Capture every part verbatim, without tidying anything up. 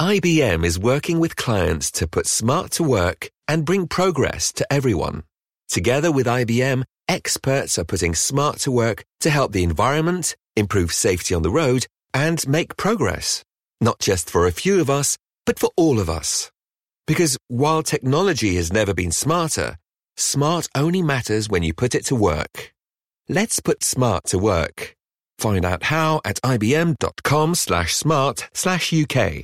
I B M is working with clients to put smart to work and bring progress to everyone. Together with I B M, experts are putting smart to work to help the environment, improve safety on the road, and make progress. Not just for a few of us, but for all of us. Because while technology has never been smarter, smart only matters when you put it to work. Let's put smart to work. Find out how at ibm.com slash smart slash UK.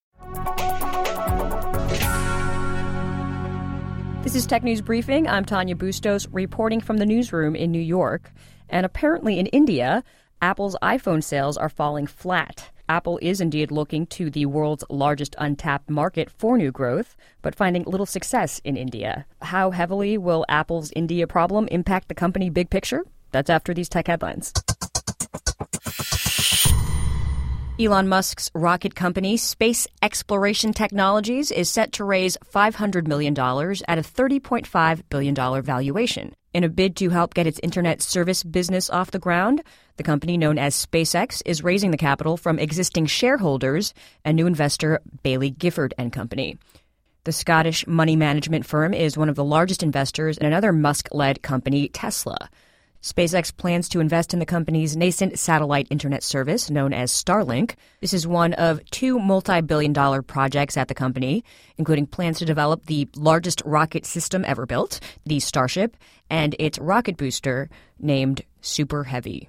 This is Tech News Briefing. I'm Tanya Bustos, reporting from the newsroom in New York. And apparently in India, Apple's iPhone sales are falling flat. Apple is indeed looking to the world's largest untapped market for new growth, but finding little success in India. How heavily will Apple's India problem impact the company big picture? That's after these tech headlines. Elon Musk's rocket company, Space Exploration Technologies, is set to raise five hundred million dollars at a thirty point five billion dollars valuation. In a bid to help get its internet service business off the ground, the company known as SpaceX is raising the capital from existing shareholders and new investor Baillie Gifford and Company. The Scottish money management firm is one of the largest investors in another Musk-led company, Tesla. SpaceX plans to invest in the company's nascent satellite internet service known as Starlink. This is one of two multi-billion dollar projects at the company, including plans to develop the largest rocket system ever built, the Starship, and its rocket booster named Super Heavy.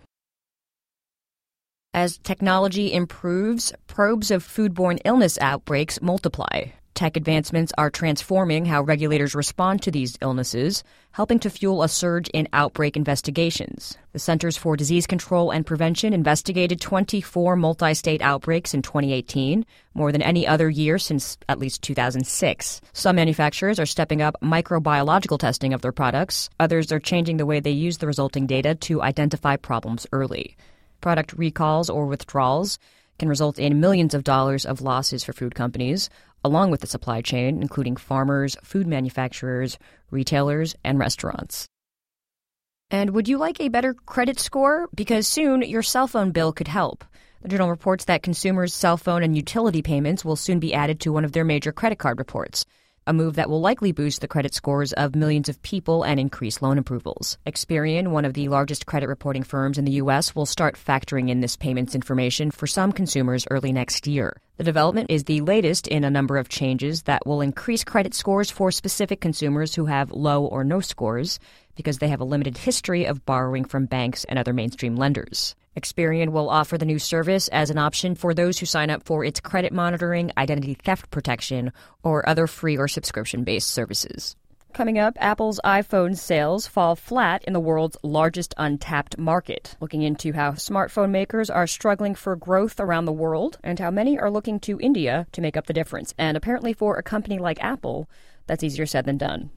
As technology improves, probes of foodborne illness outbreaks multiply. Tech advancements are transforming how regulators respond to these illnesses, helping to fuel a surge in outbreak investigations. The Centers for Disease Control and Prevention investigated twenty-four multi-state outbreaks in twenty eighteen, more than any other year since at least two thousand six. Some manufacturers are stepping up microbiological testing of their products. Others are changing the way they use the resulting data to identify problems early. Product recalls or withdrawals can result in millions of dollars of losses for food companies, along with the supply chain, including farmers, food manufacturers, retailers, and restaurants. And would you like a better credit score? Because soon your cell phone bill could help. The Journal reports that consumers' cell phone and utility payments will soon be added to one of their major credit card reports, a move that will likely boost the credit scores of millions of people and increase loan approvals. Experian, one of the largest credit reporting firms in the U S, will start factoring in this payments information for some consumers early next year. The development is the latest in a number of changes that will increase credit scores for specific consumers who have low or no scores because they have a limited history of borrowing from banks and other mainstream lenders. Experian will offer the new service as an option for those who sign up for its credit monitoring, identity theft protection, or other free or subscription-based services. Coming up, Apple's iPhone sales fall flat in the world's largest untapped market. Looking into how smartphone makers are struggling for growth around the world and how many are looking to India to make up the difference. And apparently for a company like Apple, that's easier said than done.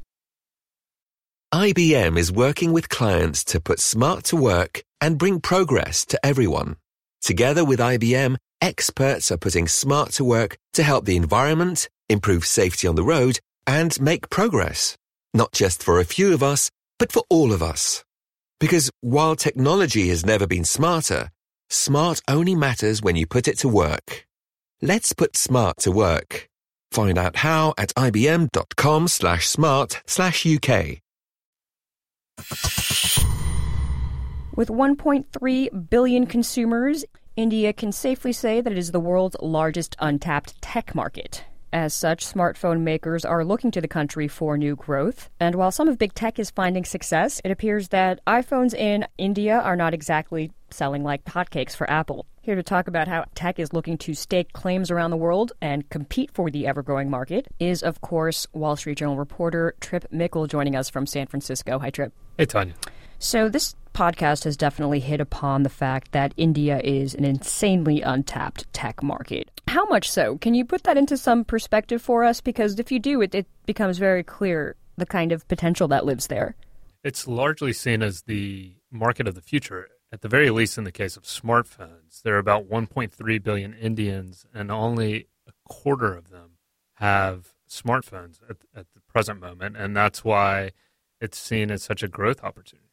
I B M is working with clients to put smart to work and bring progress to everyone. Together with I B M, experts are putting smart to work to help the environment, improve safety on the road, and make progress. Not just for a few of us, but for all of us. Because while technology has never been smarter, smart only matters when you put it to work. Let's put smart to work. Find out how at ibm.com slash smart slash UK. With one point three billion consumers, India can safely say that it is the world's largest untapped tech market. As such, smartphone makers are looking to the country for new growth. And while some of big tech is finding success, it appears that iPhones in India are not exactly selling like hotcakes for Apple. Here to talk about how tech is looking to stake claims around the world and compete for the ever-growing market is, of course, Wall Street Journal reporter Trip Mickle joining us from San Francisco. Hi, Trip. Hey, Tanya. So this podcast has definitely hit upon the fact that India is an insanely untapped tech market. How much so? Can you put that into some perspective for us? Because if you do, it, it becomes very clear the kind of potential that lives there. It's largely seen as the market of the future, at the very least in the case of smartphones. There are about one point three billion Indians, and only a quarter of them have smartphones at, at the present moment, and that's why it's seen as such a growth opportunity.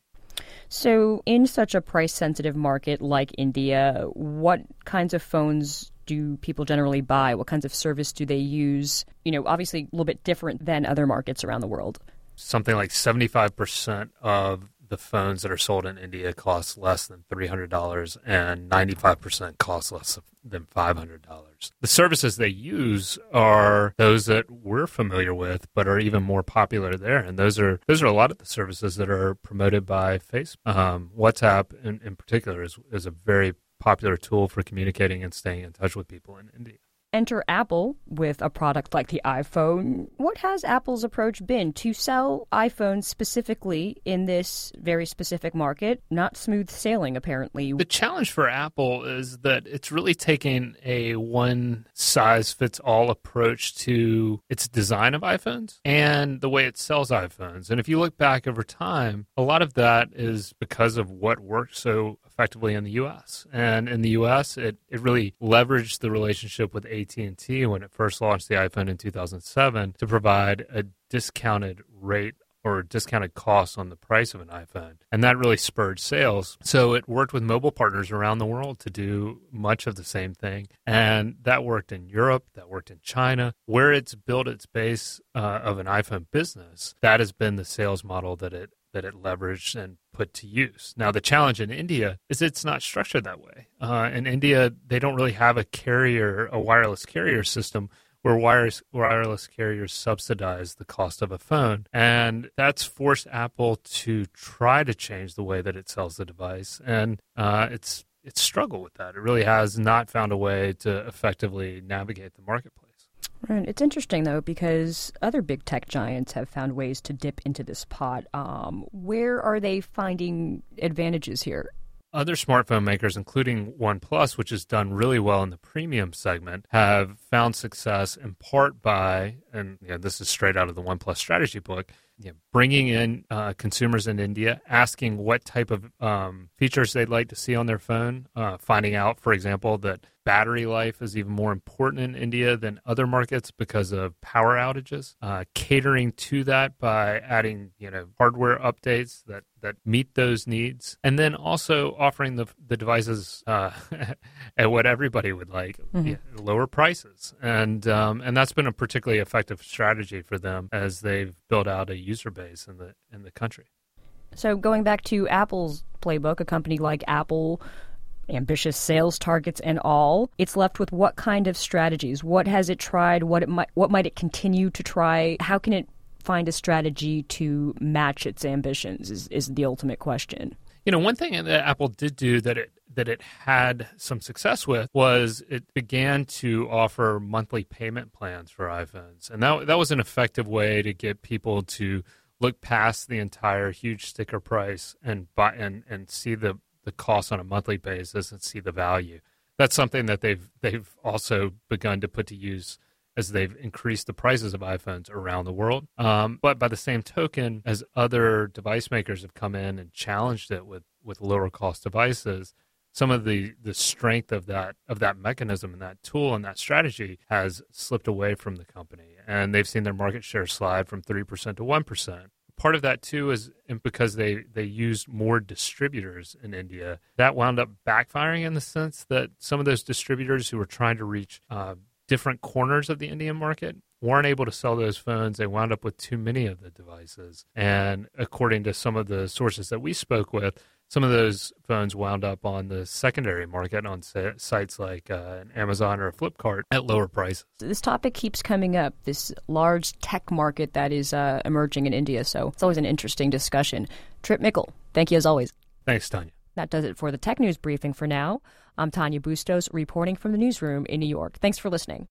So in such a price-sensitive market like India, what kinds of phones do people generally buy? What kinds of service do they use? You know, obviously a little bit different than other markets around the world. Something like seventy-five percent of the phones that are sold in India cost less than three hundred dollars and ninety-five percent cost less than five hundred dollars. The services they use are those that we're familiar with, but are even more popular there. And those are those are a lot of the services that are promoted by Facebook. Um, WhatsApp in, in particular is, is a very popular tool for communicating and staying in touch with people in India. Enter Apple with a product like the iPhone. What has Apple's approach been to sell iPhones specifically in this very specific market? Not smooth sailing, apparently. The challenge for Apple is that it's really taking a one-size-fits-all approach to its design of iPhones and the way it sells iPhones. And if you look back over time, a lot of that is because of what worked so effectively in the U S. And in the U S, it, it really leveraged the relationship with A T and T when it first launched the iPhone in two thousand seven to provide a discounted rate or discounted cost on the price of an iPhone. And that really spurred sales. So it worked with mobile partners around the world to do much of the same thing. And that worked in Europe, that worked in China. Where it's built its base uh, of an iPhone business, that has been the sales model that it that it leveraged and put to use. Now, the challenge in India is it's not structured that way. Uh, in India, they don't really have a carrier, a wireless carrier system where wireless, wireless carriers subsidize the cost of a phone. And that's forced Apple to try to change the way that it sells the device. And uh, it's it's struggled with that. It really has not found a way to effectively navigate the marketplace. Right. It's interesting, though, because other big tech giants have found ways to dip into this pot. Um, where are they finding advantages here? Other smartphone makers, including OnePlus, which has done really well in the premium segment, have found success in part by, and you know, this is straight out of the OnePlus strategy book, you know, bringing in uh, consumers in India, asking what type of um, features they'd like to see on their phone, uh, finding out, for example, that battery life is even more important in India than other markets because of power outages, uh, catering to that by adding, you know, hardware updates that, that meet those needs, and then also offering the the devices uh, at what everybody would like, mm-hmm. yeah, lower prices. And um, and that's been a particularly effective strategy for them as they've built out a user base in the in the country. So going back to Apple's playbook, a company like Apple, ambitious sales targets and all, it's left with what kind of strategies? What has it tried? What it might what might it continue to try? How can it find a strategy to match its ambitions is, is the ultimate question. You know, one thing that Apple did do that it that it had some success with was it began to offer monthly payment plans for iPhones. And that that was an effective way to get people to look past the entire huge sticker price and buy and, and see the, the cost on a monthly basis and see the value. That's something that they've they've also begun to put to use as they've increased the prices of iPhones around the world. Um, but by the same token, as other device makers have come in and challenged it with, with lower cost devices, some of the, the strength of that of that mechanism and that tool and that strategy has slipped away from the company. And they've seen their market share slide from three percent to one percent. Part of that, too, is because they, they used more distributors in India. That wound up backfiring in the sense that some of those distributors who were trying to reach uh, different corners of the Indian market weren't able to sell those phones. They wound up with too many of the devices. And according to some of the sources that we spoke with, some of those phones wound up on the secondary market on sites like uh, Amazon or Flipkart at lower prices. This topic keeps coming up, this large tech market that is uh, emerging in India. So it's always an interesting discussion. Trip Mickle, thank you as always. Thanks, Tanya. That does it for the Tech News Briefing for now. I'm Tanya Bustos, reporting from the newsroom in New York. Thanks for listening.